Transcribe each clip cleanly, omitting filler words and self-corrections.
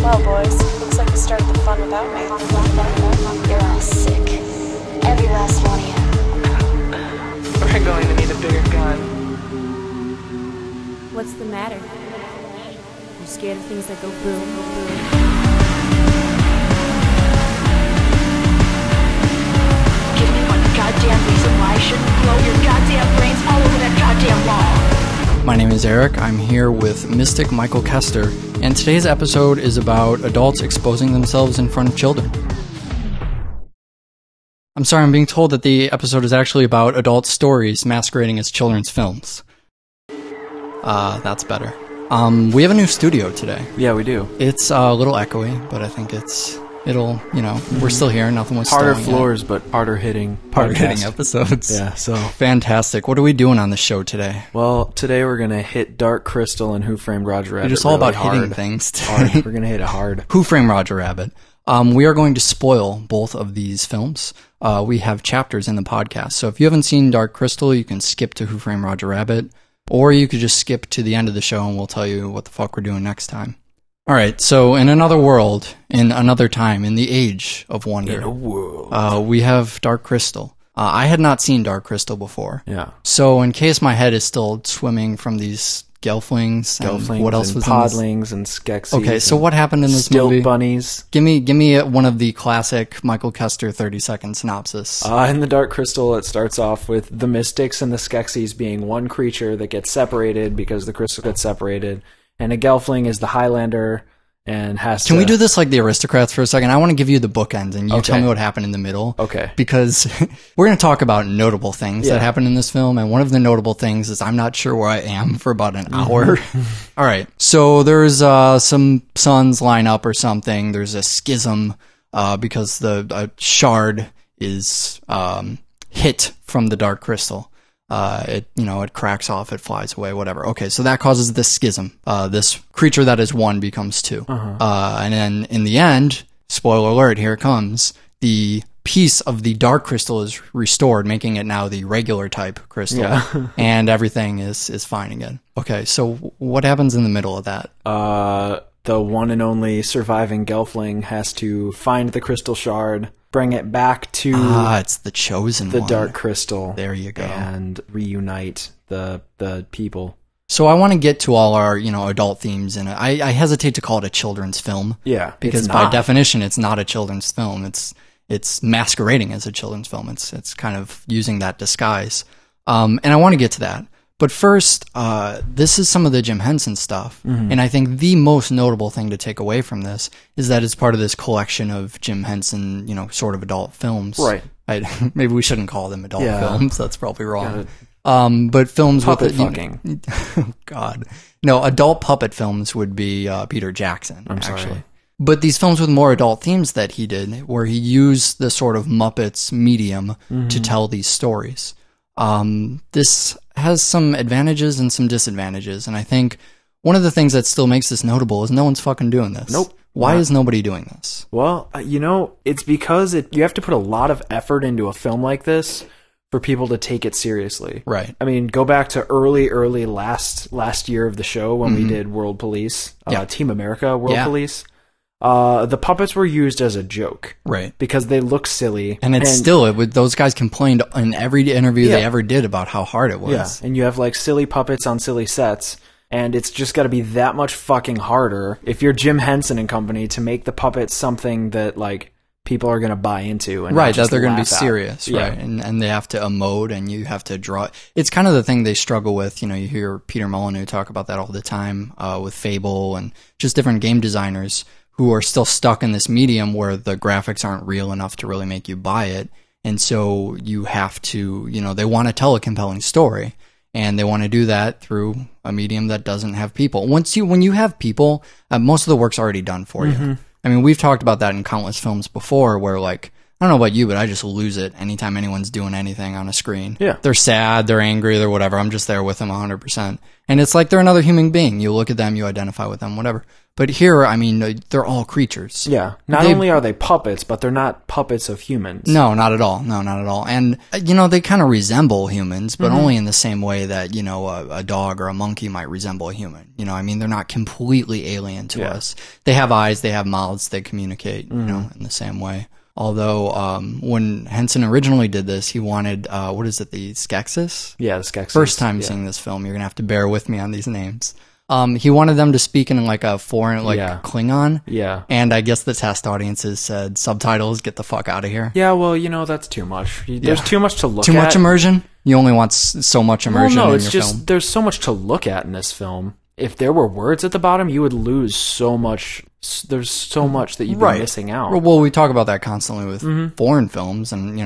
Well, boys, looks like you started the fun without me. You're all sick. Every last one of you. We're going to need a bigger gun. What's the matter? You scared of things that go boom, boom, boom? Give me one goddamn reason why I shouldn't blow your goddamn brains all over that goddamn wall. My name is Eric. I'm here with Mystic Michael Kester, and today's episode is about adults exposing themselves in front of children. I'm sorry, I'm being told that the episode is actually about adult stories masquerading as children's films. That's better. We have a new studio today. Yeah, we do. It's a little echoey, but I think we're still here. Nothing was Harder stolen floors, but harder hitting episodes. Yeah, so. Fantastic. What are we doing on the show today? Well, today we're going to hit Dark Crystal and Who Framed Roger Rabbit. It's all really about hard. hitting things today. Hard. We're going to hit it hard. Who Framed Roger Rabbit? We are going to spoil both of these films. We have chapters in the podcast. So if you haven't seen Dark Crystal, you can skip to Who Framed Roger Rabbit. Or you could just skip to the end of the show and we'll tell you what the fuck we're doing next time. Alright, so in another world, in another time, in the age of wonder, In a world. we have Dark Crystal. I had not seen Dark Crystal before. Yeah. So in case my head is still swimming from these gelflings, and what else and was podlings and Skeksis. Okay, so what happened in this stilt movie? bunnies. Give me one of the classic Michael Kester 30-second synopsis. In the Dark Crystal, it starts off with the Mystics and the Skeksis being one creature that gets separated because the crystal gets separated, and a Gelfling is the Highlander and has to... Can we do this like the Aristocrats for a second? I want to give you the bookends, and you Okay. tell me what happened in the middle. Okay. Because we're going to talk about notable things that happened in this film, and one of the notable things is I'm not sure where I am for about an hour. All right. So there's some suns line up or something. There's a schism because the shard is hit from the Dark Crystal. It cracks off, it flies away, whatever. Okay, so that causes this schism. This creature that is one becomes two. And then in the end, spoiler alert, here it comes, the piece of the Dark Crystal is restored, making it now the regular type crystal. Yeah. And everything is fine again. Okay, so what happens in the middle of that? The one and only surviving Gelfling has to find the crystal shard, bring it back to It's the chosen the one. Dark Crystal. There you go. And reunite the people. So I want to get to all our, adult themes in it. I hesitate to call it a children's film. Yeah, Because it's by not. definition, it's not a children's film. It's masquerading as a children's film. It's kind of using that disguise. And I want to get to that. But first, this is some of the Jim Henson stuff. And I think the most notable thing to take away from this is that it's part of this collection of Jim Henson, sort of adult films. Right. Maybe we shouldn't call them adult Yeah. films. That's probably wrong. But films Puppet with fucking. Oh, God. No, adult puppet films would be Peter Jackson, I'm sorry. actually. But these films with more adult themes that he did, where he used the sort of Muppets medium to tell these stories. This has some advantages and some disadvantages, and I think one of the things that still makes this notable is no one's fucking doing this. Nope. Why Not. is nobody doing this? Well, it's because you have to put a lot of effort into a film like this for people to take it seriously. Right. I mean, go back to early last year of the show when we did World Police, Yeah. Team America World Yeah. Police. The puppets were used as a joke. Right. Because they look silly. And it's those guys complained in every interview they Yeah. ever did about how hard it was. Yeah, and you have like silly puppets on silly sets, and it's just got to be that much fucking harder if you're Jim Henson and company to make the puppets something that like people are going to buy into. And Right, not just that they're going to be laugh at. serious, Yeah. right? And they have to emote, and you have to draw. It's kind of the thing they struggle with. You hear Peter Molyneux talk about that all the time with Fable and just different game designers who are still stuck in this medium where the graphics aren't real enough to really make you buy it. And so you have to, they want to tell a compelling story, and they want to do that through a medium that doesn't have people. When you have people, most of the work's already done for you. I mean, we've talked about that in countless films before where like, I don't know about you, but I just lose it anytime anyone's doing anything on a screen. Yeah. They're sad, they're angry, they're whatever. I'm just there with them 100%. And it's like they're another human being. You look at them, you identify with them, whatever. But here, I mean, they're all creatures. Yeah. Not only are they puppets, but they're not puppets of humans. No, not at all. No, not at all. And, they kind of resemble humans, but only in the same way that, a dog or a monkey might resemble a human. I mean, they're not completely alien to us. They have eyes, they have mouths, they communicate, in the same way. Although, when Henson originally did this, he wanted, the Skeksis? Yeah, the Skeksis. First time seeing this film, you're going to have to bear with me on these names. He wanted them to speak in like a foreign, Klingon. Yeah. And I guess the test audiences said, subtitles, get the fuck out of here. Yeah, well, that's too much. There's too much to look at. Too much immersion? You only want so much immersion in your film. There's so much to look at in this film. If there were words at the bottom, you would lose so much. There's so much that you'd be missing out. Well, we talk about that constantly with foreign films, and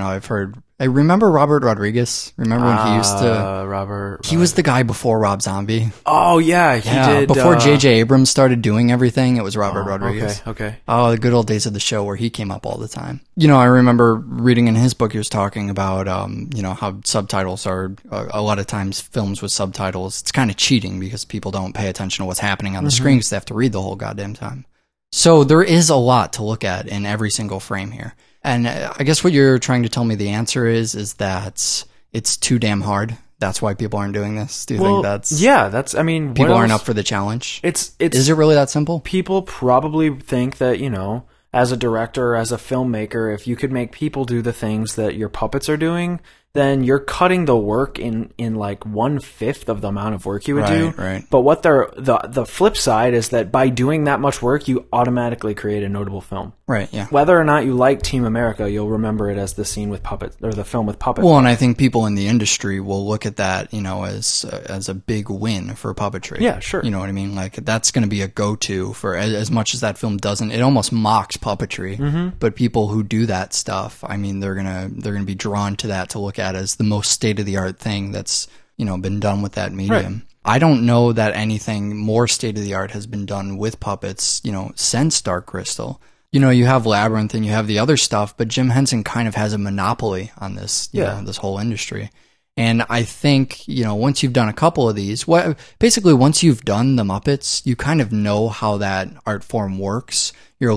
I remember Robert Rodriguez. Remember when he used to? He was the guy before Rob Zombie. Oh yeah, he did. Before J.J. Abrams started doing everything, it was Robert Rodriguez. Okay. Oh, the good old days of the show where he came up all the time. I remember reading in his book, he was talking about, how subtitles are, a lot of times films with subtitles, it's kind of cheating because people don't pay attention to what's happening on the screen because they have to read the whole goddamn time. So there is a lot to look at in every single frame here. And I guess what you're trying to tell me the answer is that it's too damn hard. That's why people aren't doing this. Do you think that's... Yeah, people aren't up for the challenge? Is it really that simple? People probably think that, as a director, as a filmmaker, if you could make people do the things that your puppets are doing, then you're cutting the work in like 1/5 of the amount of work you would do. Right. But what the flip side is that by doing that much work, you automatically create a notable film. Right, yeah. Whether or not you like Team America, you'll remember it as the scene with puppets, or the film with puppets. Well, and I think people in the industry will look at that, as a big win for puppetry. Yeah, sure. You know what I mean? Like, that's going to be a go-to for, as much as that film doesn't, it almost mocks puppetry. But people who do that stuff, I mean, they're gonna be drawn to that to look at as the most state-of-the-art thing that's, been done with that medium. Right. I don't know that anything more state-of-the-art has been done with puppets, since Dark Crystal. You have Labyrinth and you have the other stuff, but Jim Henson kind of has a monopoly on this, this whole industry. And I think, once you've done a couple of these, basically once you've done the Muppets, you kind of know how that art form works.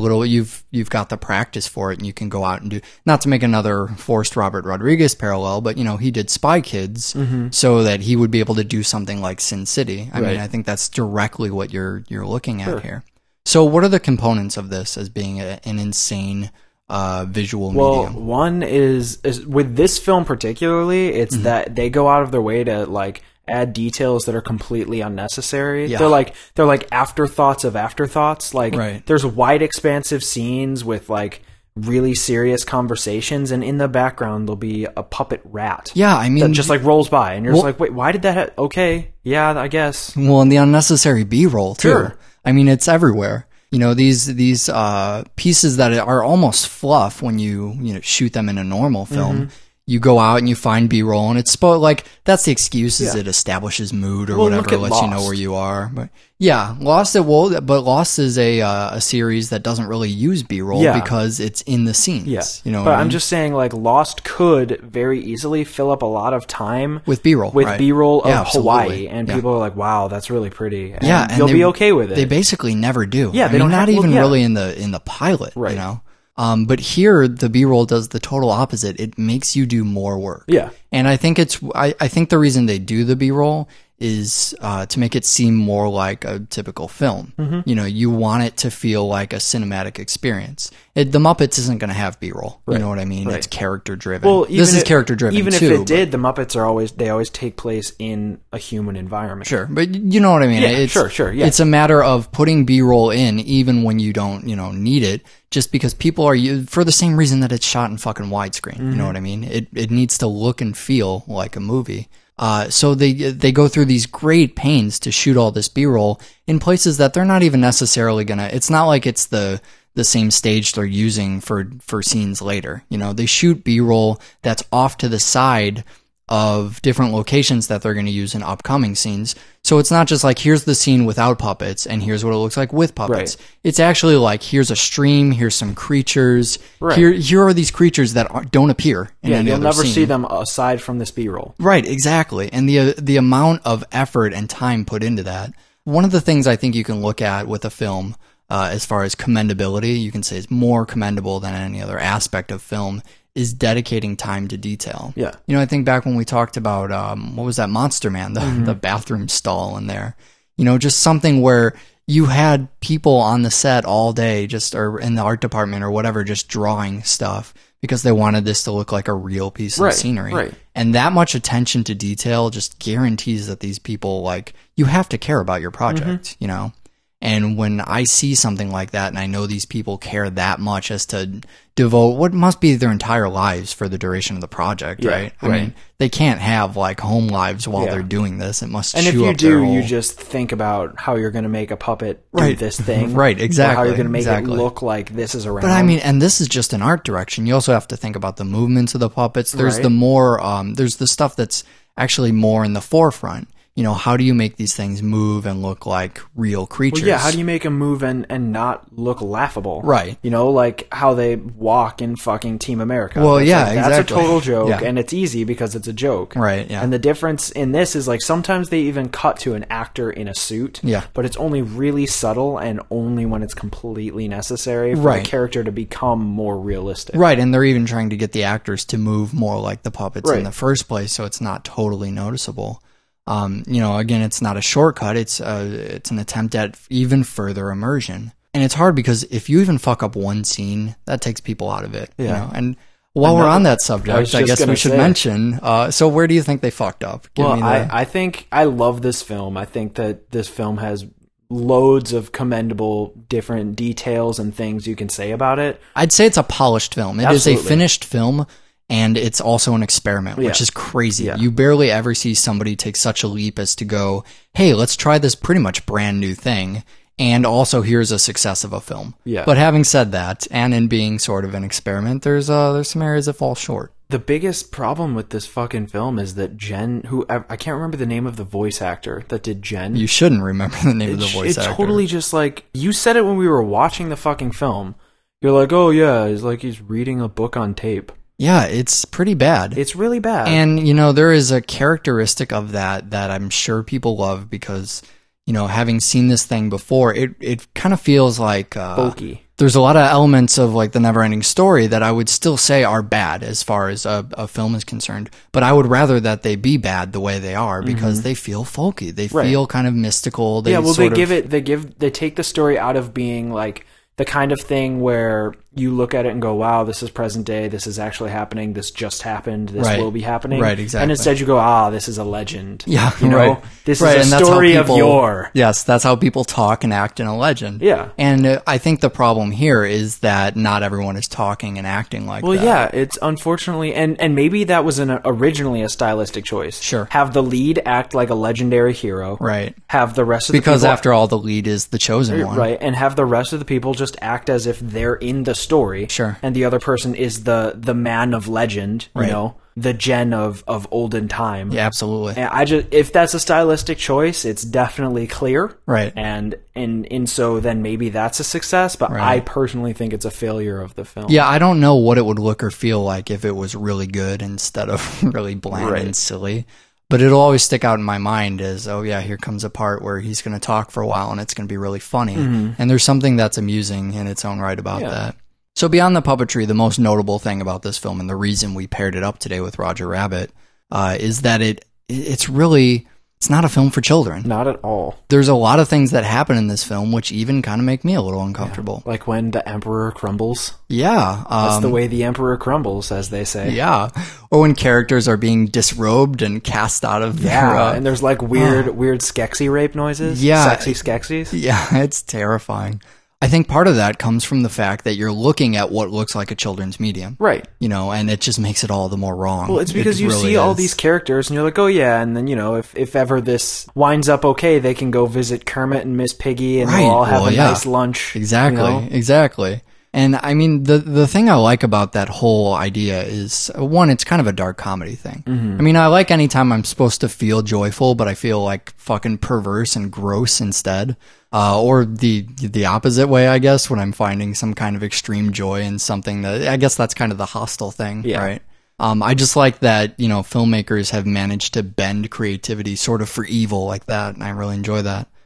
You've got the practice for it, and you can go out and do, not to make another forced Robert Rodriguez parallel, but he did Spy Kids so that he would be able to do something like Sin City. I mean, I think that's directly what you're looking at here. So what are the components of this as being an insane visual medium? Well, one is with this film particularly, it's that they go out of their way to like add details that are completely unnecessary. Yeah. They're like afterthoughts of afterthoughts. Like there's wide expansive scenes with like really serious conversations, and in the background there'll be a puppet rat. Yeah, I mean, that just like rolls by, and you're just like, wait, why did that? Okay, yeah, I guess. Well, and the unnecessary B-roll too. Sure. I mean, it's everywhere. These pieces that are almost fluff when you shoot them in a normal film. You go out and you find B-roll, and it's that's the excuse, is it establishes mood or whatever, lets you know where you are. But yeah, Lost is a series that doesn't really use B-roll because it's in the scenes. Yeah. But I'm just saying, like, Lost could very easily fill up a lot of time with B-roll, B-roll of Hawaii, and people are like, "Wow, that's really pretty." And and you'll be okay with it. They basically never do. Yeah, they don't not even really in the pilot, right? But here the B-roll does the total opposite. It makes you do more work. Yeah. And I think I think the reason they do the B-roll is to make it seem more like a typical film. You want it to feel like a cinematic experience. The Muppets isn't going to have B-roll. You know what I mean? It's character driven. Well, this is character driven even too. Even if it did, the Muppets always take place in a human environment. Sure, but you know what I mean? Yeah, sure. Yeah. It's a matter of putting B-roll in even when you don't, need it, just because people are, for the same reason that it's shot in fucking widescreen. You know what I mean? It needs to look and feel like a movie. So they go through these great pains to shoot all this B-roll in places that they're not even necessarily gonna, it's not like it's the same stage they're using for scenes later. They shoot B-roll that's off to the side of different locations that they're going to use in upcoming scenes. So it's not just like, here's the scene without puppets and here's what it looks like with puppets. Right. It's actually like, here's a stream, here's some creatures. Right. Here are these creatures that don't appear in any you'll other never scene. see them aside from this B-roll. Right, exactly. And the amount of effort and time put into that, one of the things I think you can look at with a film, as far as commendability, you can say is more commendable than any other aspect of film, is dedicating time to detail. Yeah. You know, I think back when we talked about, what was that, Monster Man, the bathroom stall in there. You know, just something where you had people on the set all day, or in the art department or whatever, just drawing stuff because they wanted this to look like a real piece of scenery. Right. And that much attention to detail just guarantees that these people, like, you have to care about your project, you know? And when I see something like that, and I know these people care that much as to devote what must be their entire lives for the duration of the project, right? I mean, they can't have like home lives while they're doing this. It must. And chew if you up their do, whole... you just think about how you're going to make a puppet do this thing, right? Exactly. Or how you're going to make it look like this is around. But I mean, and this is just an art direction. You also have to think about the movements of the puppets. There's the more, there's the stuff that's actually more in the forefront. You know, how do you make these things move and look like real creatures? Well, yeah, how do you make them move and not look laughable? Right. You know, like how they walk in fucking Team America. Well, That's yeah, like, exactly. That's a total joke, Yeah. and it's easy because it's a joke. Right, yeah. And the difference in this is, like, sometimes they even cut to an actor in a suit. Yeah. But it's only really subtle and only when it's completely necessary for Right. the character to become more realistic. Right, and they're even trying to get the actors to move more like the puppets in Right. the first place, so it's not totally noticeable. You know, again, it's not a shortcut. It's an attempt at even further immersion. And it's hard because if you even fuck up one scene, that takes people out of it. You know? And while we're on that subject, I guess we should mention, so where do you think they fucked up? I think I love this film. I think that this film has loads of commendable different details and things you can say about it. I'd say it's a polished film. It is a finished film. And it's also an experiment, which is crazy. Yeah. You barely ever see somebody take such a leap as to go, hey, let's try this pretty much brand new thing. And also, here's a success of a film. Yeah. But having said that, and in being sort of an experiment, there's some areas that fall short. The biggest problem with this fucking film is that Jen, who I can't remember the name of the voice actor that did Jen. You shouldn't remember the name of the voice actor. It's totally just like, you said it when we were watching the fucking film. You're like, oh yeah, it's like he's reading a book on tape. Yeah, it's pretty bad. It's really bad. And, you know, there is a characteristic of that I'm sure people love because, you know, having seen this thing before, it kind of feels like... Folky. There's a lot of elements of, like, the Neverending Story that I would still say are bad as far as a film is concerned. But I would rather that they be bad the way they are because they feel folky. They feel kind of mystical. They take the story out of being, like, the kind of thing where you look at it and go, wow, this is present day, this is actually happening, this just happened, this will be happening. Right, exactly. And instead you go, this is a legend. Yeah, you know? right. This is a story of yore. Yes, that's how people talk and act in a legend. Yeah. And I think the problem here is that not everyone is talking and acting like that. Well, yeah, it's unfortunately, and maybe that was originally a stylistic choice. Sure. Have the lead act like a legendary hero. Right. Have the rest of the people... Because after all, the lead is the chosen one. Right, and have the rest of the people just act as if they're in the story. Sure. And the other person is the man of legend, you know, the Jen of olden time. Yeah, absolutely. And if that's a stylistic choice, it's definitely clear. Right. And so then maybe that's a success, but I personally think it's a failure of the film. Yeah, I don't know what it would look or feel like if it was really good instead of really bland and silly. But it'll always stick out in my mind as, oh yeah, here comes a part where he's going to talk for a while and it's going to be really funny. And there's something that's amusing in its own right about that. So beyond the puppetry, the most notable thing about this film, and the reason we paired it up today with Roger Rabbit, is that it's not a film for children. Not at all. There's a lot of things that happen in this film which even kind of make me a little uncomfortable. Yeah. Like when the Emperor crumbles. Yeah. That's the way the Emperor crumbles, as they say. Yeah. Or when characters are being disrobed and cast out of their... and there's like weird Skeksis rape noises. Yeah. Sexy Skeksis. Yeah, it's terrifying. I think part of that comes from the fact that you're looking at what looks like a children's medium. Right. You know, and it just makes it all the more wrong. Well, it's because you see all these characters and you're like, oh yeah, and then, you know, if ever this winds up okay, they can go visit Kermit and Miss Piggy and they'll all have a nice lunch. Exactly, you know? Exactly. And I mean, the thing I like about that whole idea is, one, it's kind of a dark comedy thing. I mean, I like anytime I'm supposed to feel joyful, but I feel like fucking perverse and gross instead. Or the opposite way, I guess, when I'm finding some kind of extreme joy in something that, I guess that's kind of the hostile thing, right? I just like that, you know, filmmakers have managed to bend creativity sort of for evil like that, and I really enjoy that.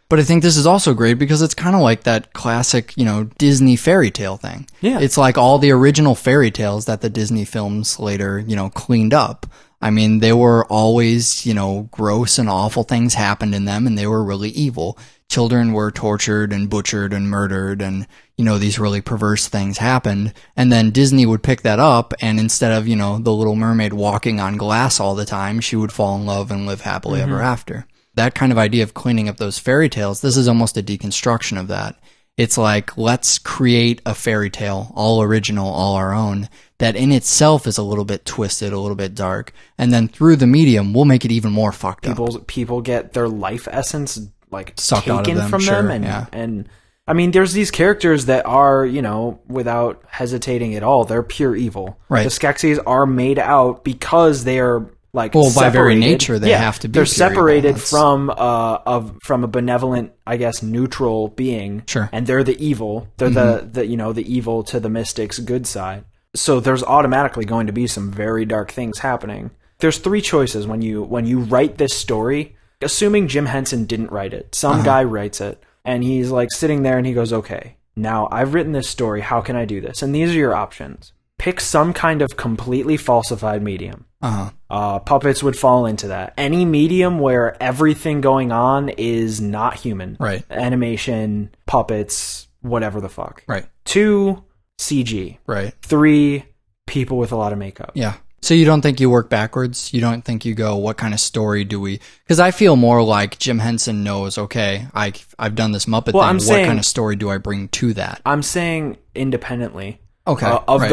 But I think this is also great because it's kind of like that classic, Disney fairy tale thing. Yeah. It's like all the original fairy tales that the Disney films later, cleaned up. I mean, they were always, gross and awful things happened in them, and they were really evil. Children were tortured and butchered and murdered, and, these really perverse things happened. And then Disney would pick that up, and instead of, the Little Mermaid walking on glass all the time, she would fall in love and live happily ever after. That kind of idea of cleaning up those fairy tales, this is almost a deconstruction of that. It's like, let's create a fairy tale, all original, all our own, that in itself is a little bit twisted, a little bit dark. And then through the medium, we'll make it even more fucked up. People get their life essence sucked taken out of them, from sure, them. And I mean, there's these characters that are, without hesitating at all, they're pure evil. Right. The Skeksis are made out because they are separated. By very nature, they have to be. They're pure separated evil. from a benevolent, I guess, neutral being. Sure. And they're the evil. They're the evil to the mystic's good side. So there's automatically going to be some very dark things happening. There's three choices when you write this story. Assuming Jim Henson didn't write it, some guy writes it, and he's sitting there and he goes, okay, now I've written this story. How can I do this? And these are your options. Pick some kind of completely falsified medium. Puppets would fall into that. Any medium where everything going on is not human. Right. Animation, puppets, whatever the fuck. Right. 2, CG. Right. 3, people with a lot of makeup. Yeah. So you don't think you work backwards? You don't think you go, what kind of story do we... Because I feel more like Jim Henson knows, okay, I've done this Muppet thing. What kind of story do I bring to that? I'm saying independently. Okay.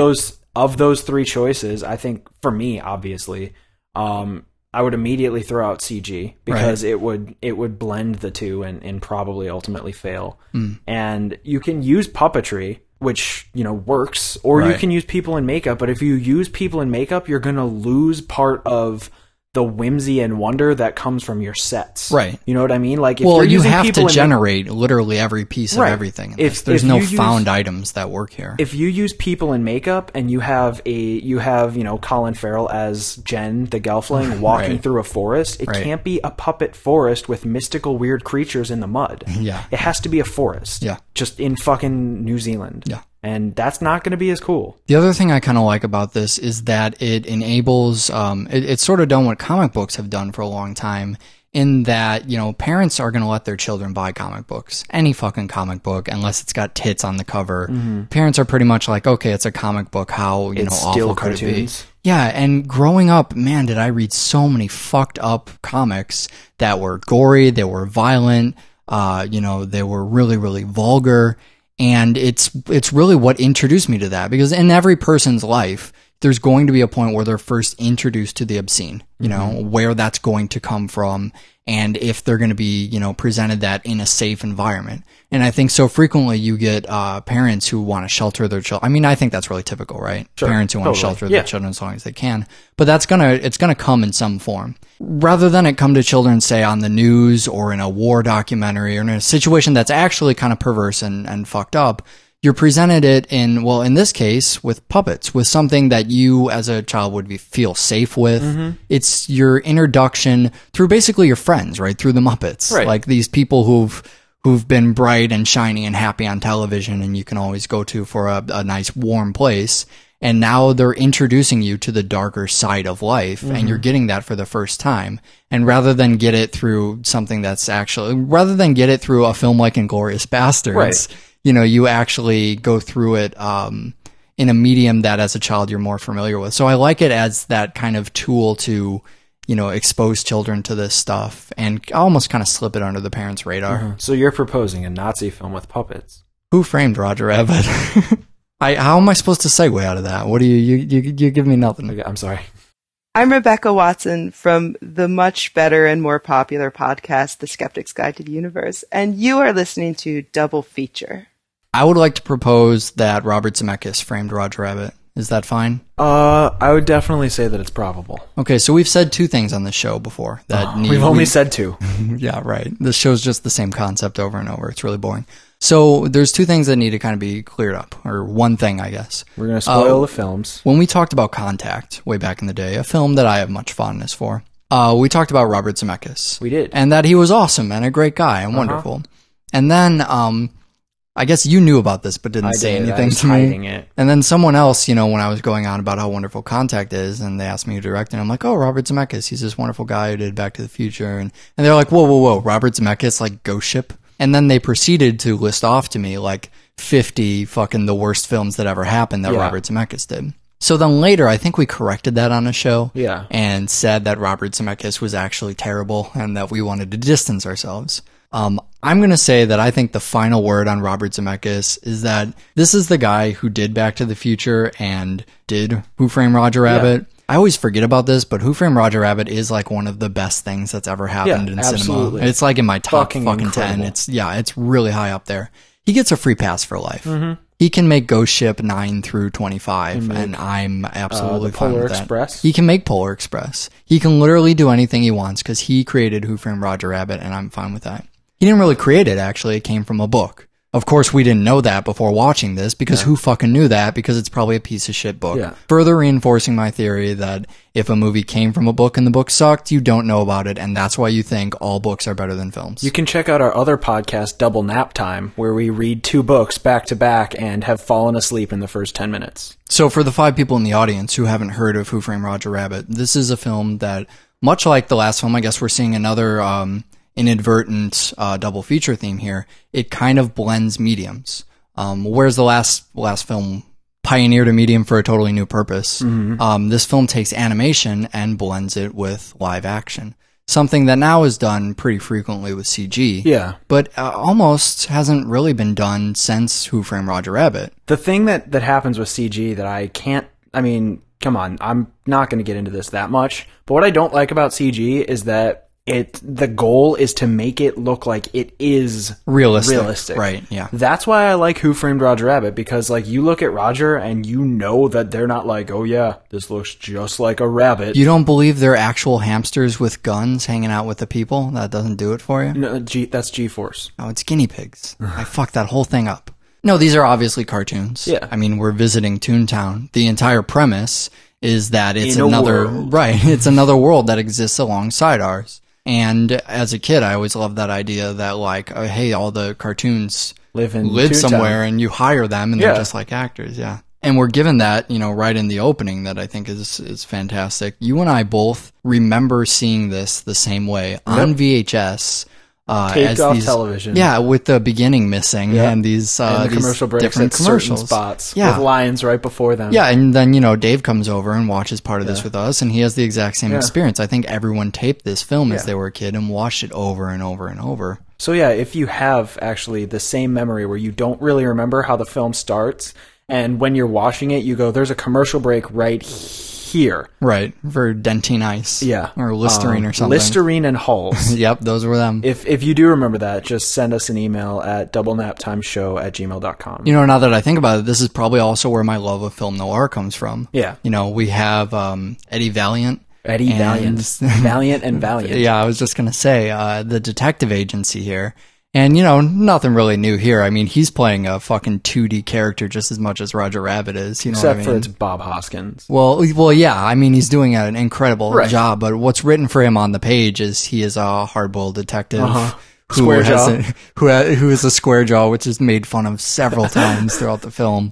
Of those three choices, I think for me, obviously, I would immediately throw out CG because it would blend the two and probably ultimately fail. And you can use puppetry, which works, or you can use people in makeup. But if you use people in makeup, you're going to lose part of the whimsy and wonder that comes from your sets. Right. You know what I mean? Like, if well, you're you using have people to generate literally every piece of everything. There's no found items that work here. If you use people in makeup and you have Colin Farrell as Jen, the Gelfling, walking through a forest, it can't be a puppet forest with mystical weird creatures in the mud. Yeah. It has to be a forest. Yeah. Just in fucking New Zealand. Yeah. And that's not going to be as cool. The other thing I kind of like about this is that it enables, it's sort of done what comic books have done for a long time, in that, parents are going to let their children buy comic books. Any fucking comic book, unless it's got tits on the cover. Parents are pretty much like, okay, it's a comic book. How, it's awful still could cartoons. it be? Yeah, and growing up, man, did I read so many fucked up comics that were gory, they were violent, they were really, really vulgar. And it's really what introduced me to that, because in every person's life, there's going to be a point where they're first introduced to the obscene, where that's going to come from, and if they're going to be, presented that in a safe environment. And I think so frequently you get parents who want to shelter their children. I mean, I think that's really typical, right? Sure, parents who want to shelter their children as long as they can. But it's gonna come in some form. Rather than it come to children, say, on the news or in a war documentary or in a situation that's actually kind of perverse and fucked up, you're presented it in this case, with puppets, with something that you as a child would feel safe with. It's your introduction through basically your friends, right? Through the Muppets. Right. Like these people who've been bright and shiny and happy on television and you can always go to for a nice warm place. And now they're introducing you to the darker side of life, and you're getting that for the first time. And rather than get it through rather than get it through a film like Inglourious Basterds, you actually go through it in a medium that as a child you're more familiar with. So I like it as that kind of tool to, expose children to this stuff and almost kind of slip it under the parents' radar. So you're proposing a Nazi film with puppets. Who Framed Roger Rabbit? How am I supposed to segue out of that? What do you give me nothing? Okay, I'm sorry. I'm Rebecca Watson from the much better and more popular podcast, The Skeptic's Guide to the Universe, and you are listening to Double Feature. I would like to propose that Robert Zemeckis framed Roger Rabbit. Is that fine? I would definitely say that it's probable. Okay, so we've said two things on this show before. We've only said two. Yeah, right. This show's just the same concept over and over. It's really boring. So there's two things that need to kind of be cleared up, or one thing, I guess. We're going to spoil the films. When we talked about Contact way back in the day, a film that I have much fondness for, we talked about Robert Zemeckis. We did. And that he was awesome and a great guy and wonderful. And then, I guess you knew about this, but didn't say anything to me. Hiding it. And then someone else, when I was going on about how wonderful Contact is, and they asked me who directed, I'm like, oh, Robert Zemeckis. He's this wonderful guy who did Back to the Future. And they're like, whoa, Robert Zemeckis, like Ghost Ship? And then they proceeded to list off to me like 50 fucking the worst films that ever happened that Robert Zemeckis did. So then later, I think we corrected that on a show. Yeah. And said that Robert Zemeckis was actually terrible and that we wanted to distance ourselves. I'm going to say that I think the final word on Robert Zemeckis is that this is the guy who did Back to the Future and did Who Framed Roger Rabbit. Yeah. I always forget about this, but Who Framed Roger Rabbit is like one of the best things that's ever happened in cinema. It's like in my top fucking 10. It's really high up there. He gets a free pass for life. Mm-hmm. He can make Ghost Ship 9 through 25, and I'm absolutely fine with that. Polar Express? He can make Polar Express. He can literally do anything he wants because he created Who Framed Roger Rabbit, and I'm fine with that. He didn't really create it, actually. It came from a book. Of course, we didn't know that before watching this, because who fucking knew that? Because it's probably a piece of shit book. Yeah. Further reinforcing my theory that if a movie came from a book and the book sucked, you don't know about it, and that's why you think all books are better than films. You can check out our other podcast, Double Nap Time, where we read 2 books back to back and have fallen asleep in the first 10 minutes. So for the 5 people in the audience who haven't heard of Who Framed Roger Rabbit, this is a film that, much like the last film, I guess we're seeing another inadvertent double feature theme here. It kind of blends mediums. Whereas the last film pioneered a medium for a totally new purpose. Mm-hmm. This film takes animation and blends it with live action. Something that now is done pretty frequently with CG. Yeah. But almost hasn't really been done since Who Framed Roger Rabbit. The thing that happens with CG that come on, I'm not going to get into this that much. But what I don't like about CG is that the goal is to make it look like it is realistic. Right, yeah. That's why I like Who Framed Roger Rabbit, because like you look at Roger and you know that they're not like, oh yeah, this looks just like a rabbit. You don't believe they're actual hamsters with guns hanging out with the people? That doesn't do it for you? No, that's G-Force. Oh, it's guinea pigs. I fucked that whole thing up. No, these are obviously cartoons. Yeah. I mean, we're visiting Toontown. The entire premise is that it's it's another world that exists alongside ours. And as a kid, I always loved that idea that, like, hey, all the cartoons live somewhere and you hire them and they're just like actors, yeah. And we're given that, right in the opening that I think is fantastic. You and I both remember seeing this the same way on VHS. Taped off television. Yeah, with the beginning missing and these and the commercial breaks different at commercials. Certain spots with lines right before them. Yeah, and then, Dave comes over and watches part of this with us, and he has the exact same experience. I think everyone taped this film as they were a kid and watched it over and over and over. So yeah, if you have actually the same memory where you don't really remember how the film starts, and when you're watching it, you go, there's a commercial break right here. Right, for Dentine Ice. Yeah. Or Listerine or something. Listerine and Halls. Yep, those were them. If you do remember that, just send us an email at doublenaptimeshow@gmail.com. Now that I think about it, this is probably also where my love of film noir comes from. Yeah. We have Eddie Valiant. Valiant and Valiant. Yeah, I was just going to say, the detective agency here. And, nothing really new here. I mean, he's playing a fucking 2D character just as much as Roger Rabbit is. Except for it's Bob Hoskins. Well, yeah. I mean, he's doing an incredible job. But what's written for him on the page is he is a hard-boiled detective who is a square jaw, which is made fun of several times throughout the film.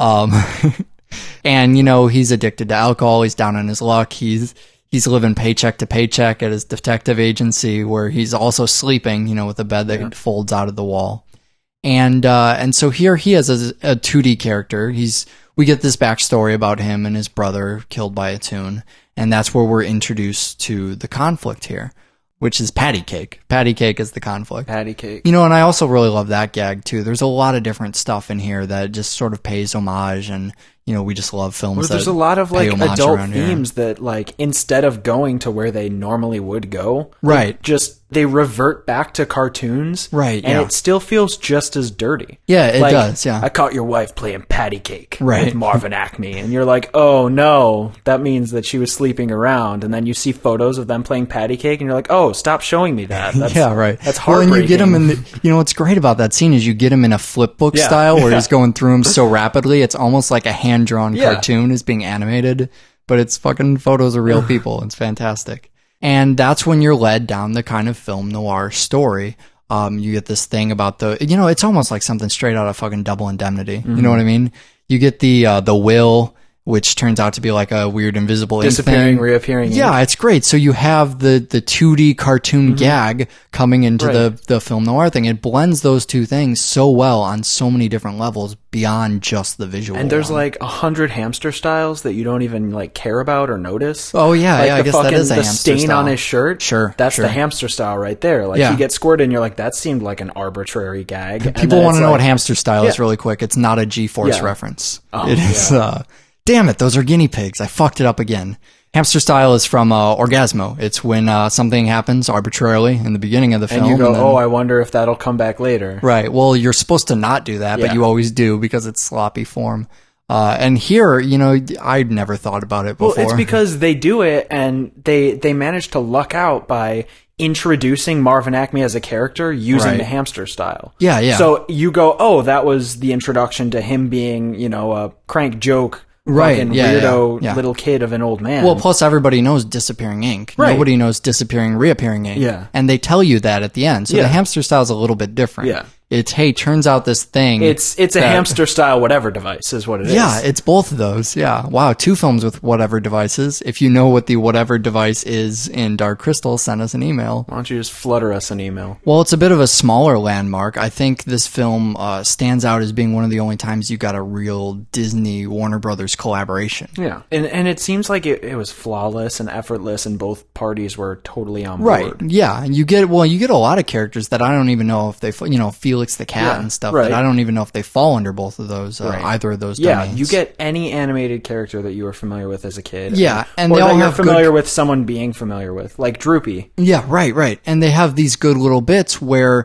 And, he's addicted to alcohol. He's down on his luck. He's living paycheck to paycheck at his detective agency, where he's also sleeping, with a bed that folds out of the wall. And so here he has a 2D character. We get this backstory about him and his brother killed by a tune. And that's where we're introduced to the conflict here, which is patty cake. Patty cake is the conflict. Patty cake. And I also really love that gag too. There's a lot of different stuff in here that just sort of pays homage, and we just love films. There's a lot of like adult themes that, like, instead of going to where they normally would go, they revert back to cartoons, right? And it still feels just as dirty. Yeah, it does. Yeah, I caught your wife playing patty cake with Marvin Acme, and you're like, oh no, that means that she was sleeping around. And then you see photos of them playing patty cake, and you're like, oh, stop showing me that. That's, That's heartbreaking. Well, and you get him in what's great about that scene is you get him in a flip book style where he's going through them so rapidly, it's almost like a hand-drawn cartoon is being animated, but it's fucking photos of real people. It's fantastic. And that's when you're led down the kind of film noir story. You get this thing about it's almost like something straight out of fucking Double Indemnity. You know what I mean? You get the will, which turns out to be like a weird invisible ink Disappearing, thing. reappearing. Yeah, it's great. So you have the 2D cartoon gag coming into the film noir thing. It blends those two things so well on so many different levels beyond just the visual. And there's one. like 100 hamster styles that you don't even like care about or notice. Oh yeah, like yeah. I guess that is a the hamster stain style. on his shirt. Sure, that's sure. the hamster style right there. Like Yeah. he gets squirted, and you're like, that seemed like an arbitrary gag. And People then want to it's know like, what hamster style is Yeah. really quick. It's not a G-force Yeah. reference. Oh, It is. yeah. Damn it, those are guinea pigs. I fucked it up again. Hamster style is from Orgasmo. It's when something happens arbitrarily in the beginning of the film. And you go, then- oh, I wonder if that'll come back later. Right. Well, you're supposed to not do that, but Yeah. you always do because it's sloppy form. And here, I'd never thought about it before. Well, it's because they do it, and they manage to luck out by introducing Marvin Acme as a character using Right. the hamster style. Yeah, yeah. So you go, oh, that was the introduction to him being, a crank joke, Right, fucking yeah, weirdo yeah. little kid of an old man. Well, plus everybody knows disappearing ink. Right. Nobody knows disappearing, reappearing ink. Yeah. And they tell you that at the end. So Yeah. the hamster style is a little bit different. Yeah. It's, hey, turns out this thing. it's a hamster style whatever device is what it is. Yeah, it's both of those. Yeah. Wow, 2 films with whatever devices. If you know what the whatever device is in Dark Crystal, send us an email. Why don't you just flutter us an email? Well, it's a bit of a smaller landmark. I think this film stands out as being one of the only times you got a real Disney Warner Brothers collaboration. Yeah. And it seems like it was flawless and effortless, and both parties were totally on board. Right. Yeah. And you get a lot of characters that I don't even know if they, Felix the cat Yeah, and stuff right. that I don't even know if they fall under both of those, Right. either of those Yeah, domains. you get any animated character that you were familiar with as a kid. Yeah, and or they that all you're have familiar good- with someone being familiar with, like Droopy. Yeah, right. And they have these good little bits where,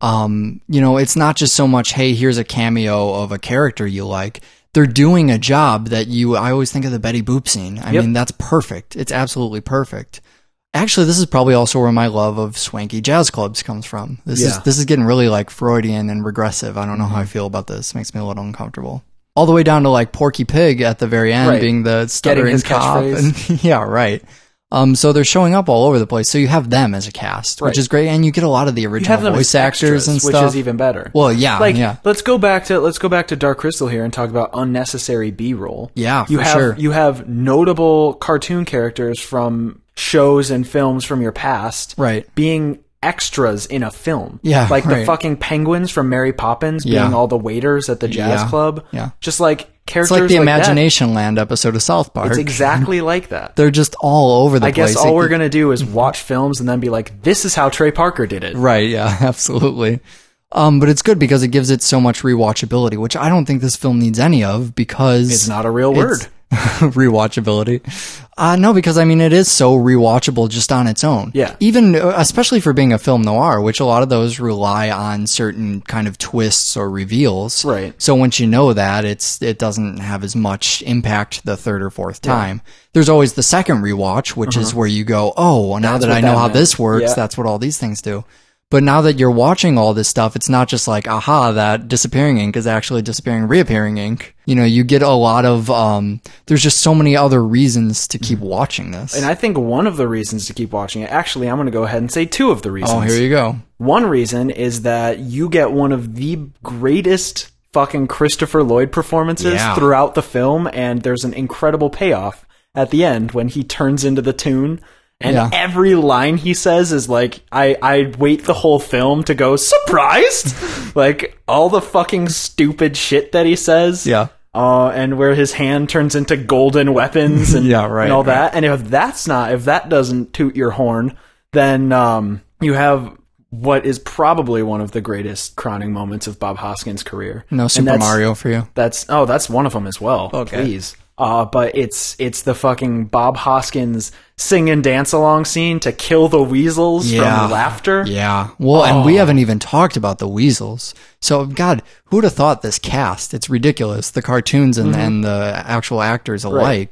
it's not just so much, hey, here's a cameo of a character you like. They're doing a job that I always think of the Betty Boop scene. I Yep. mean, that's perfect. It's absolutely perfect. Actually, this is probably also where my love of swanky jazz clubs comes from. This is getting really like Freudian and regressive. I don't know how I feel about this. It makes me a little uncomfortable. All the way down to like Porky Pig at the very end Right. being the stuttering his cop. catchphrase. And, yeah, right. So they're showing up all over the place. So you have them as a cast, Right. which is great, and you get a lot of the You original have them voice as actors extras, and which stuff. is even better. Well, yeah, yeah. Let's go back to Dark Crystal here and talk about unnecessary B-roll. Yeah, you for have sure. you have notable cartoon characters from shows and films from your past, Right. being extras in a film. Yeah, like the right. fucking penguins from Mary Poppins Yeah. being all the waiters at the jazz Yeah, club. yeah. Just like It's characters like the that. Imagination Land episode of South Park. It's exactly like that. They're just all over the I place. guess all we're gonna do is watch films and then be like, "This is how Trey Parker did it." Right, yeah, absolutely. But it's good because it gives it so much rewatchability, which I don't think this film needs any of because It's not a real word. Rewatchability. No, because I mean, it is so rewatchable just on its own. Yeah. Even, especially for being a film noir, which a lot of those rely on certain kind of twists or reveals. Right. So once you know that, it doesn't have as much impact the third or fourth time. There's always the second rewatch, which is where you go, oh, well, now That's that what I know that how meant. this works, Yeah. that's what all these things do. But now that you're watching all this stuff, it's not just like, aha, that disappearing ink is actually disappearing, reappearing ink. You get a lot of, there's just so many other reasons to keep watching this. And I think one of the reasons to keep watching it, actually, I'm going to go ahead and say two of the reasons. Oh, here you go. One reason is that you get one of the greatest fucking Christopher Lloyd performances Yeah. throughout the film, and there's an incredible payoff at the end when he turns into the tune. And Yeah. every line he says is like, I wait the whole film to go, surprised? Like, all the fucking stupid shit that he says. Yeah. And where his hand turns into golden weapons and, Yeah, right, and all right. that. And if that doesn't toot your horn, then you have what is probably one of the greatest crowning moments of Bob Hoskins' career. No And Super that's- Mario for you. That's one of them as well. Okay. Please. But it's the fucking Bob Hoskins sing and dance along scene to kill the weasels from laughter. Yeah. Well, and we haven't even talked about the weasels. So, God, who'd have thought this cast? It's ridiculous. The cartoons and the actual actors alike.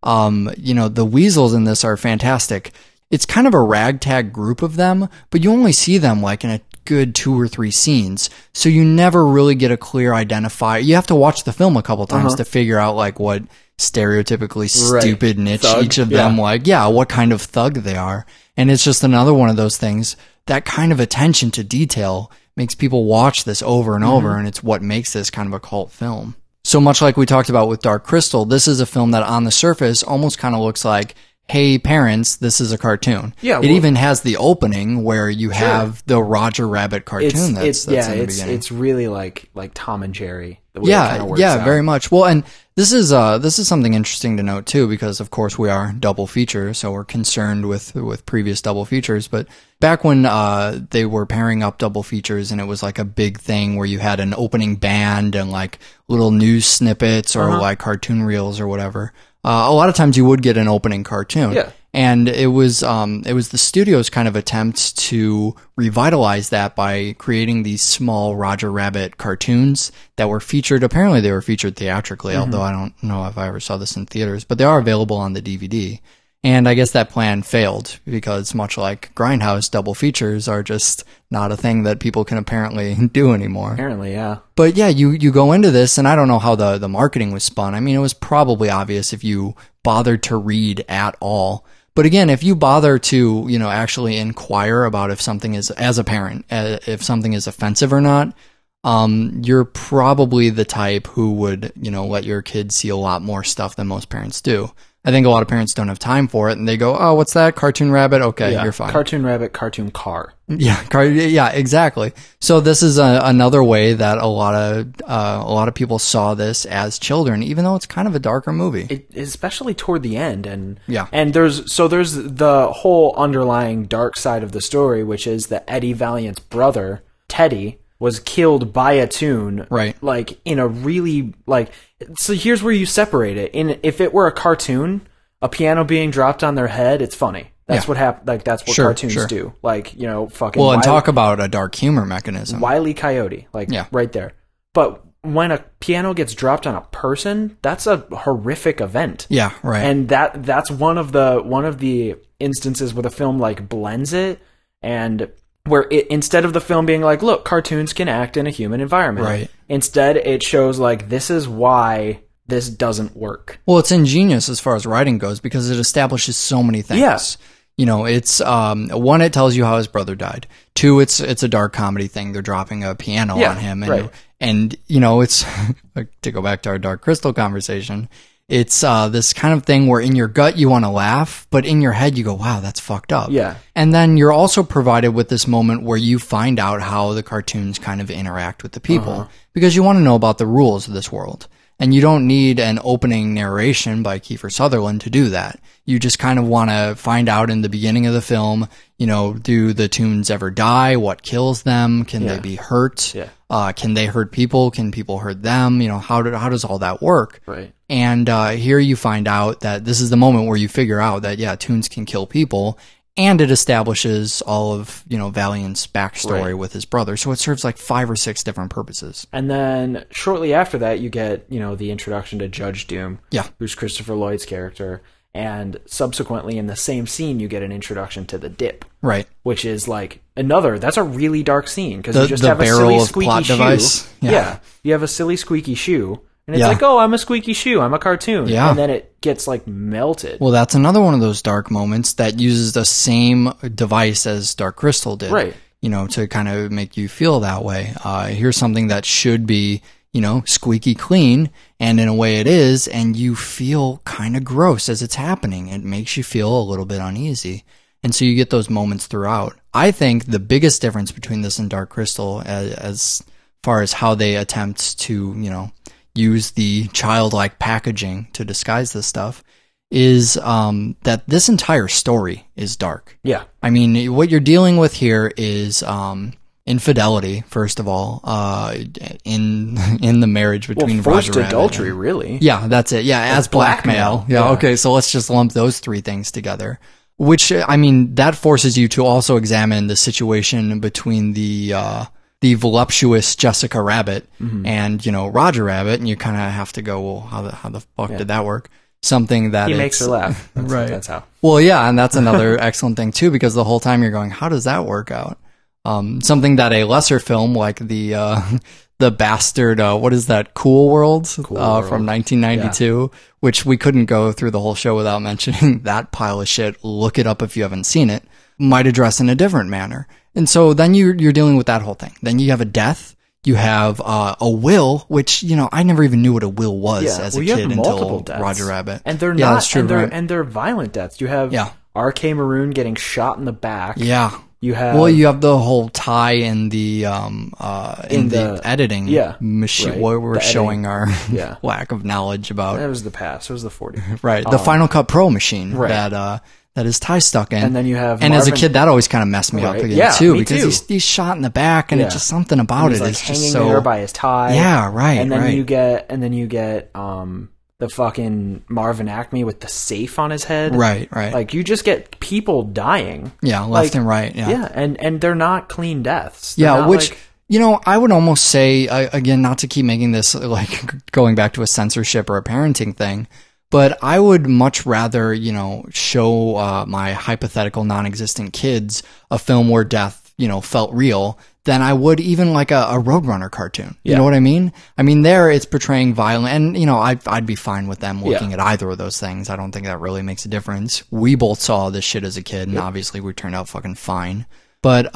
The weasels in this are fantastic. It's kind of a ragtag group of them, but you only see them like in a good 2 or 3 scenes. So you never really get a clear identifier. You have to watch the film a couple times to figure out like what stereotypically Right. stupid niche Thug, each of yeah. them what kind of thug they are. And it's just another one of those things, that kind of attention to detail makes people watch this over and over, and it's what makes this kind of a cult film. So much like we talked about with Dark Crystal, this is a film that on the surface almost kind of looks like, hey, parents, this is a cartoon. Yeah, it even has the opening where you have the Roger Rabbit cartoon that's in the beginning. It's really like Tom and Jerry. The way it kind of works out. Very much. Well, and this is something interesting to note too, because of course we are double feature, so we're concerned with previous double features. But back when they were pairing up double features, and it was like a big thing where you had an opening band and like little news snippets or like cartoon reels or whatever. A lot of times you would get an opening cartoon. Yeah. And it was the studio's kind of attempts to revitalize that by creating these small Roger Rabbit cartoons that were featured. Apparently they were featured theatrically, although I don't know if I ever saw this in theaters, but they are available on the DVD. And I guess that plan failed because much like Grindhouse, double features are just not a thing that people can apparently do anymore. Apparently, yeah. But yeah, you go into this, and I don't know how the marketing was spun. I mean, it was probably obvious if you bothered to read at all. But again, if you bother to, actually inquire about if something is, as a parent, if something is offensive or not, you're probably the type who would, let your kids see a lot more stuff than most parents do. I think a lot of parents don't have time for it, and they go, "Oh, what's that? Cartoon Rabbit? Okay, you're fine." Cartoon Rabbit, cartoon car. Yeah, exactly. So this is another way that a lot of people saw this as children, even though it's kind of a darker movie, especially toward the end. And there's the whole underlying dark side of the story, which is that Eddie Valiant's brother Teddy was killed by a tune, right? Like in a really So here's where you separate it. If it were a cartoon, a piano being dropped on their head, it's funny. That's what happened. Like that's what cartoons do. Like fucking. Well, and talk about a dark humor mechanism. Wile E. Coyote, right there. But when a piano gets dropped on a person, that's a horrific event. Yeah, right. And that's one of the instances where the film blends it, and where instead of the film being like, look, cartoons can act in a human environment. Right. Instead, it shows this is why this doesn't work. Well, it's ingenious as far as writing goes because it establishes so many things. Yes. It's one, it tells you how his brother died. Two, it's a dark comedy thing. They're dropping a piano on him, and it's to go back to our Dark Crystal conversation. It's this kind of thing where in your gut you want to laugh, but in your head you go, wow, that's fucked up. Yeah. And then you're also provided with this moment where you find out how the cartoons kind of interact with the people because you want to know about the rules of this world. And you don't need an opening narration by Kiefer Sutherland to do that. You just kind of want to find out in the beginning of the film, do the tunes ever die? What kills them? Can they be hurt? Yeah. Can they hurt people? Can people hurt them? How does all that work? Right. And here you find out that this is the moment where you figure out that, tunes can kill people. And it establishes all of, Valiant's backstory with his brother. So it serves 5 or 6 different purposes. And then shortly after that, you get, the introduction to Judge Doom. Yeah. Who's Christopher Lloyd's character. And subsequently in the same scene, you get an introduction to the Dip. Right. Which is that's a really dark scene. Because you just have a silly squeaky shoe. Device. Yeah. You have a silly squeaky shoe. And it's oh, I'm a squeaky shoe. I'm a cartoon. Yeah. And then it gets melted. Well, that's another one of those dark moments that uses the same device as Dark Crystal did. Right. To kind of make you feel that way. Here's something that should be, squeaky clean. And in a way it is. And you feel kind of gross as it's happening. It makes you feel a little bit uneasy. And so you get those moments throughout. I think the biggest difference between this and Dark Crystal as far as how they attempt to, use the childlike packaging to disguise this stuff is that this entire story is dark. Yeah. I mean, what you're dealing with here is infidelity, first of all, in the marriage between forced Roger Rabbit adultery, really. Yeah, that's it. Yeah, as blackmail. Yeah, okay, so let's just lump those 3 things together. Which, I mean, that forces you to also examine the situation between the voluptuous Jessica Rabbit and, Roger Rabbit, and you kind of have to go, well, how the fuck did that work? Something that he makes her laugh. Right. That's how. Well, yeah, and that's another excellent thing too, because the whole time you're going, how does that work out? Something that a lesser film like the bastard, what is that? Cool World, from 1992, which we couldn't go through the whole show without mentioning that pile of shit. Look it up if you haven't seen it. might address in a different manner. And so then you're dealing with that whole thing. Then you have a death. You have a will, which, I never even knew what a will was as a you have kid multiple until deaths. Roger Rabbit. And they're yeah, not, that's true, and they're violent deaths. You have R.K. Maroon getting shot in the back. Yeah. You have you have the whole tie in the the editing machine right, where we're showing our Yeah. lack of knowledge about. That was the past. It was the 40s. Right. The Final Cut Pro machine Right. that his tie stuck in. And then you have as a Marvin- kid, that always kind of messed me up Right. again Yeah, too, me because too. he's shot in the back, and it's just something about He's it like is hanging just so. there by his tie. Yeah, right. And then right. you get the fucking Marvin Acme with the safe on his head. Right, right. Like you just get people dying. Yeah, left and right. Yeah. Yeah, and they're not clean deaths. They're Yeah, not which like- I would almost say again, not to keep making this like going back to a censorship or a parenting thing, but I would much rather show my hypothetical non-existent kids a film where death felt real than I would even like a Roadrunner cartoon. You know what I mean? I mean, there it's portraying violence, and I'd be fine with them looking at either of those things. I don't think that really makes a difference. We both saw this shit as a kid, and obviously we turned out fucking fine. But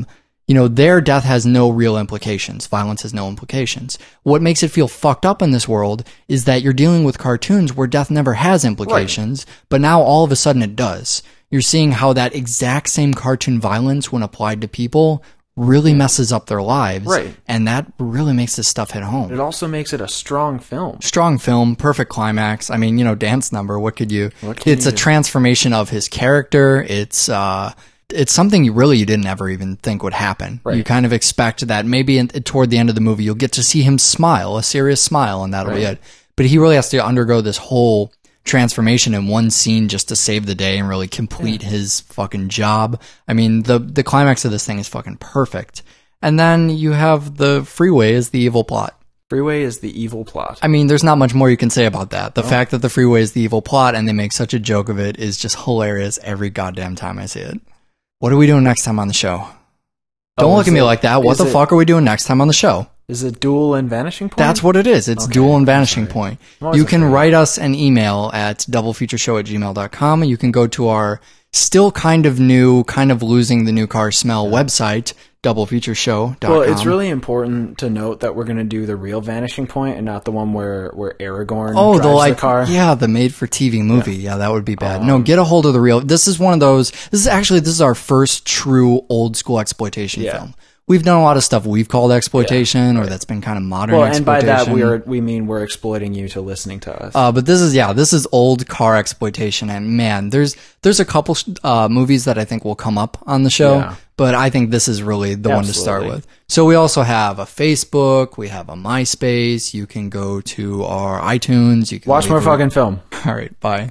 their death has no real implications. Violence has no implications. What makes it feel fucked up in this world is that you're dealing with cartoons where death never has implications, but now all of a sudden it does. You're seeing how that exact same cartoon violence, when applied to people, really messes up their lives. Right. And that really makes this stuff hit home. It also makes it a strong film. Strong film, perfect climax. I mean, Dance Number, what could you... It's a transformation of his character. It's something you didn't ever even think would happen. Right. You kind of expect that maybe toward the end of the movie, you'll get to see him smile, a serious smile, and that'll be it. But he really has to undergo this whole transformation in one scene just to save the day and really complete his fucking job. I mean, the climax of this thing is fucking perfect. And then you have the freeway as the evil plot. Freeway is the evil plot. I mean, there's not much more you can say about that. The fact that the freeway is the evil plot and they make such a joke of it is just hilarious every goddamn time I see it. What are we doing next time on the show? Don't look at me like that. What the fuck are we doing next time on the show? Is it Duel and Vanishing Point? That's what it is. It's Duel and Vanishing Point. You can write us an email at doublefeatureshow@gmail.com. You can go to our still kind of new, kind of losing the new car smell website, doublefeatureshow.com. Well, it's really important to note that we're going to do the real Vanishing Point and not the one where Aragorn drives the car. Yeah, the made-for-TV movie. Yeah, that would be bad. No, get a hold of the real... This is one of those... This is our first true old-school exploitation film. We've done a lot of stuff we've called exploitation, or that's been kind of modern exploitation. And by that we mean we're exploiting you to listening to us. But this is old car exploitation, and man, there's a couple movies that I think will come up on the show, but I think this is really the one to start with. So we also have a Facebook, we have a MySpace. You can go to our iTunes. You can watch more fucking film. All right, bye.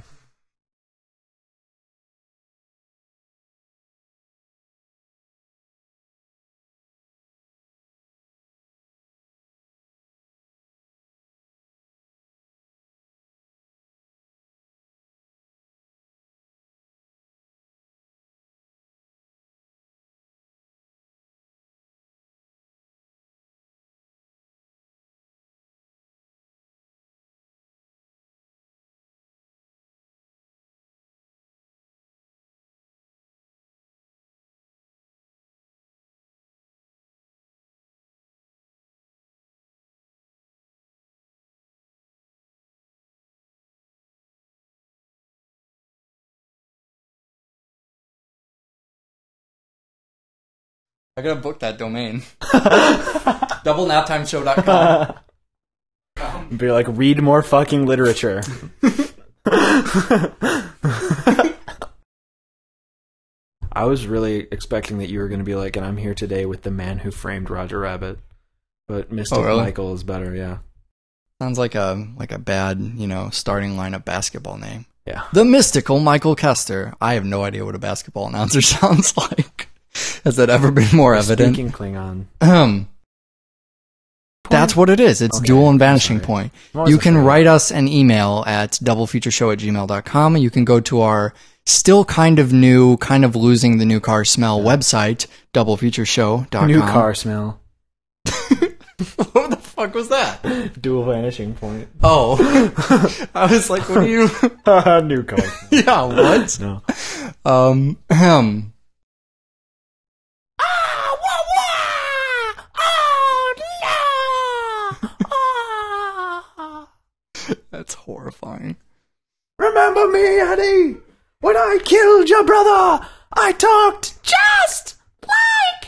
I gotta book that domain. DoubleNapTimeShow.com. Be like, read more fucking literature. I was really expecting that you were going to be like, and I'm here today with the man who framed Roger Rabbit. But Mystic Michael is better, yeah. Sounds like a bad, starting lineup basketball name. Yeah. The Mystical Michael Kester. I have no idea what a basketball announcer sounds like. Has that ever been more evident? Speaking Klingon. That's what it is. It's Duel and Vanishing Point. You can write us an email at doublefeatureshow@gmail.com. You can go to our still kind of new, kind of losing the new car smell website, doublefeatureshow.com. New car smell. What the fuck was that? Dual Vanishing Point. Oh. I was like, what are you... New car. Yeah, what? No. That's horrifying. Remember me, Eddie? When I killed your brother, I talked just like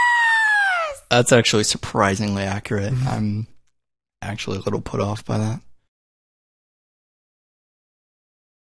this! That's actually surprisingly accurate. I'm actually a little put off by that.